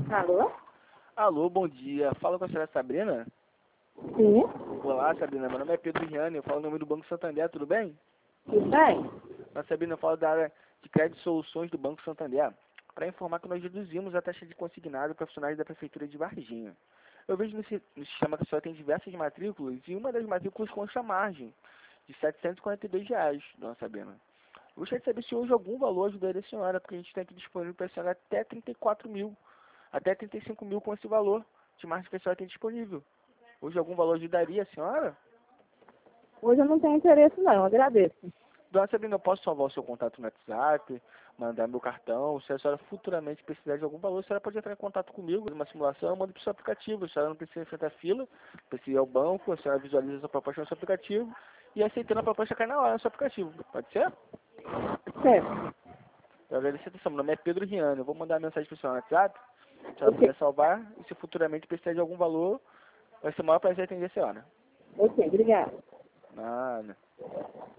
Alô? Alô, bom dia. Fala com a senhora Sabrina? Sim. Olá, Sabrina. Meu nome é Pedro Riane. Eu falo em nome do Banco Santander. Tudo bem? Tudo bem? Sabrina, eu falo da área de crédito e soluções do Banco Santander. Para informar que nós reduzimos a taxa de consignado para profissionais da Prefeitura de Varginha. Eu vejo no sistema que a senhora tem diversas matrículas e uma das matrículas consta a margem de R$ 742, dona Sabrina. Eu gostaria de saber se hoje algum valor ajudaria a senhora, porque a gente tem aqui disponível para a senhora até 34 mil, até 35 mil com esse valor de margem que a senhora tem disponível. Hoje algum valor ajudaria a senhora? Hoje eu não tenho interesse não, agradeço. Dona Sabrina, eu posso salvar o seu contato no WhatsApp, mandar meu cartão. Se a senhora futuramente precisar de algum valor, a senhora pode entrar em contato comigo, numa simulação, eu mando para o seu aplicativo. A senhora não precisa enfrentar fila, precisa ir ao banco, a senhora visualiza a sua proposta no seu aplicativo e aceitando a proposta cai na hora no seu aplicativo. Pode ser? Certo. Eu agradeço a atenção. Meu nome é Pedro Riano. Eu vou mandar uma mensagem para o senhor no WhatsApp. Se a senhora Ok. puder salvar e se futuramente precisar de algum valor, vai ser o maior prazer atender a senhora. Ok, obrigada. Nada.